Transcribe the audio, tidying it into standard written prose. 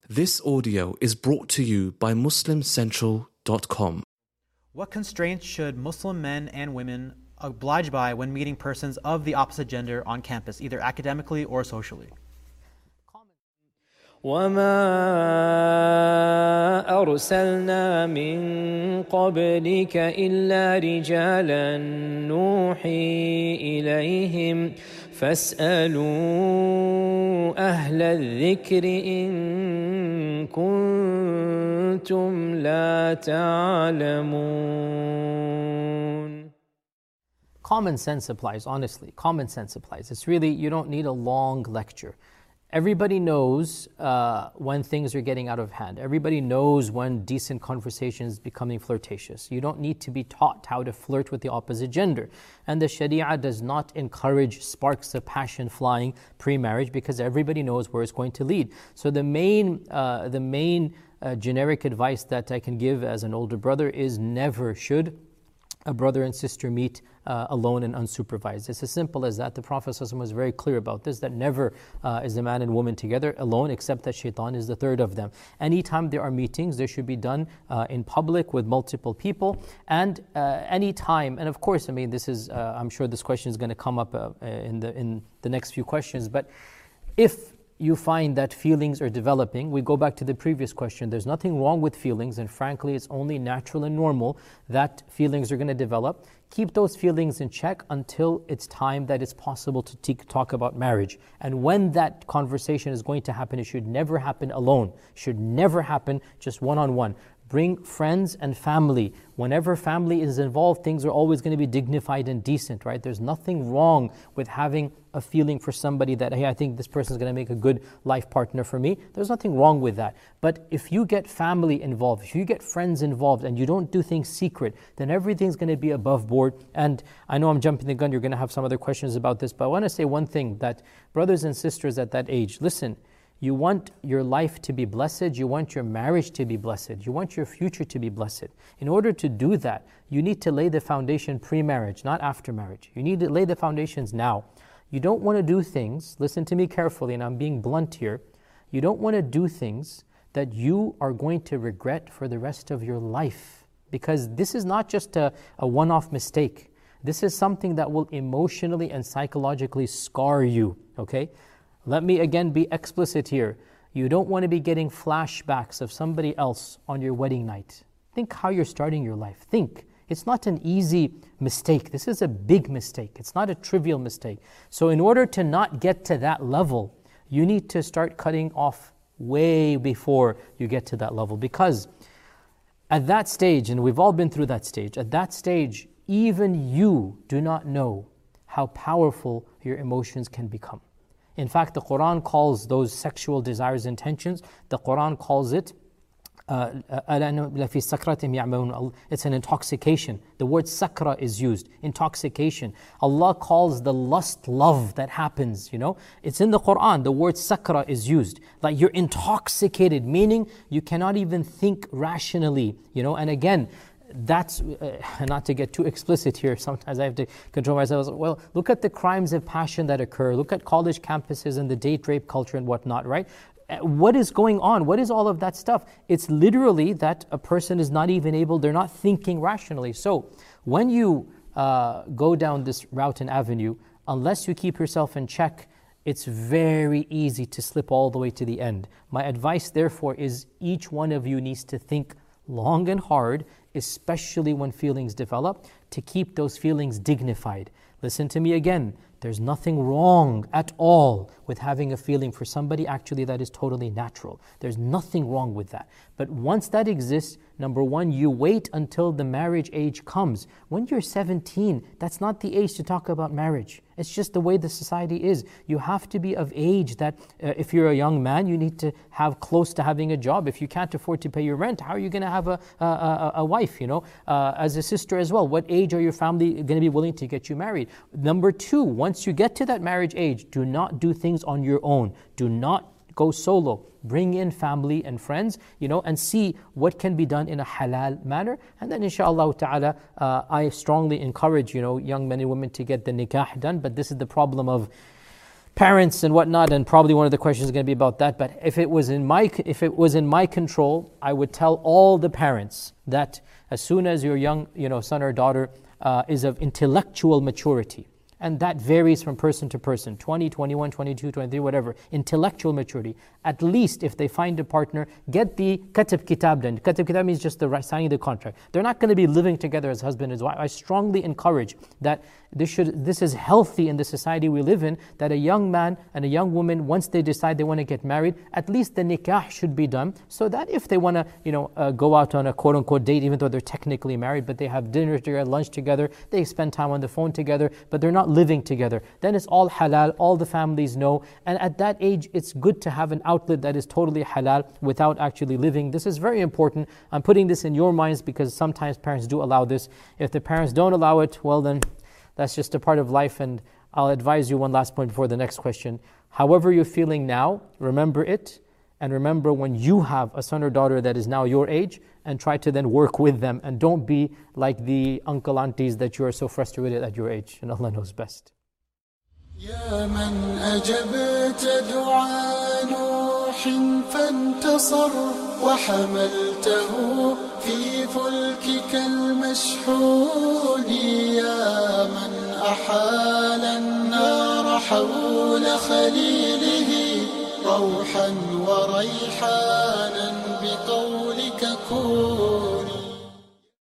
This audio is brought to you by MuslimCentral.com. What constraints should Muslim men and women oblige by when meeting persons of the opposite gender on campus, either academically or socially? وما أرسلنا من قبلك إلا رجالا نوحي إليهم فاسألوا أهل الذكر إن كنتم لا تعلمون. Common sense applies, honestly. Common sense applies. It's really, you don't need a long lecture. Everybody knows when things are getting out of hand. Everybody knows when decent conversation is becoming flirtatious. You don't need to be taught how to flirt with the opposite gender. And the Sharia does not encourage sparks of passion flying pre-marriage because everybody knows where it's going to lead. So the main generic advice that I can give as an older brother is never should a brother and sister meet alone and unsupervised. It's as simple as that. The Prophet ﷺ was very clear about this, that never is a man and woman together alone except that shaitan is the third of them. Anytime there are meetings, they should be done in public with multiple people. And anytime, and of course, I mean, this is, I'm sure this question is going to come up in the next few questions, but if you find that feelings are developing, we go back to the previous question. There's nothing wrong with feelings, and frankly, it's only natural and normal that feelings are going to develop. Keep those feelings in check until it's time that it's possible to talk about marriage. And when that conversation is going to happen, it should never happen alone. It should never happen just one-on-one. Bring friends and family. Whenever family is involved, things are always going to be dignified and decent, right? There's nothing wrong with having a feeling for somebody that, hey, I think this person is going to make a good life partner for me. There's nothing wrong with that. But if you get family involved, if you get friends involved, and you don't do things secret, then everything's going to be above board. And I know I'm jumping the gun, you're going to have some other questions about this, but I want to say one thing, that brothers and sisters at that age, listen, you want your life to be blessed, you want your marriage to be blessed, you want your future to be blessed. In order to do that, you need to lay the foundation pre-marriage, not after marriage. You need to lay the foundations now. You don't want to do things, listen to me carefully, and I'm being blunt here, you don't want to do things that you are going to regret for the rest of your life. Because this is not just a one-off mistake. This is something that will emotionally and psychologically scar you, okay? Let me again be explicit here. You don't want to be getting flashbacks of somebody else on your wedding night. Think how you're starting your life. Think. It's not an easy mistake. This is a big mistake. It's not a trivial mistake. So in order to not get to that level, you need to start cutting off way before you get to that level. Because at that stage, and we've all been through that stage, at that stage, even you do not know how powerful your emotions can become. In fact, the Quran calls those sexual desires, intentions, the Quran calls it, it's an intoxication. The word sakra is used, intoxication. Allah calls the lust love that happens, It's in the Quran, the word sakra is used. Like you're intoxicated, meaning you cannot even think rationally, And again, that's, not to get too explicit here, sometimes I have to control myself. Well, look at the crimes of passion that occur. Look at college campuses and the date rape culture and whatnot, right? What is going on? What is all of that stuff? It's literally that a person is not even able, they're not thinking rationally. So when you go down this route and avenue, unless you keep yourself in check, it's very easy to slip all the way to the end. My advice, therefore, is each one of you needs to think long and hard, especially when feelings develop, to keep those feelings dignified. Listen to me again. There's nothing wrong at all with having a feeling for somebody. Actually, that is totally natural. There's nothing wrong with that. But once that exists, number one, you wait until the marriage age comes. When you're 17, that's not the age to talk about marriage. It's just the way the society is. You have to be of age that if you're a young man, you need to have close to having a job. If you can't afford to pay your rent, how are you going to have a wife, As a sister as well, what age are your family going to be willing to get you married? Number two, once you get to that marriage age, do not do things on your own. Do not go solo. Bring in family and friends, and see what can be done in a halal manner. And then inshaAllah ta'ala, I strongly encourage, young men and women to get the nikah done. But this is the problem of parents and whatnot, and probably one of the questions is going to be about that. But if it was in my control, I would tell all the parents that as soon as your young son or daughter is of intellectual maturity, and that varies from person to person, 20, 21, 22, 23, whatever, intellectual maturity. At least if they find a partner, get the katab kitab done. Katab kitab means just the signing the contract. They're not going to be living together as husband and wife. I strongly encourage that this is healthy in the society we live in, that a young man and a young woman, once they decide they want to get married, at least the nikah should be done, so that if they want to go out on a quote-unquote date, even though they're technically married, but they have dinner together, lunch together, they spend time on the phone together, but they're not living together, then it's all halal, all the families know. And at that age, it's good to have an outlet that is totally halal without actually living. This is very important. I'm putting this in your minds because sometimes parents do allow this. If the parents don't allow it, well then, that's just a part of life. And I'll advise you one last point before the next question. However you're feeling now, remember it, and remember when you have a son or daughter that is now your age, and try to then work with them, and don't be like the uncle aunties that you are so frustrated at your age, and Allah knows best. يا من أجبت دعاء نوح فانتصر وحملته في فلكك المشحون يا من أحال النار حول خليله روحا وريحانا بقولك كن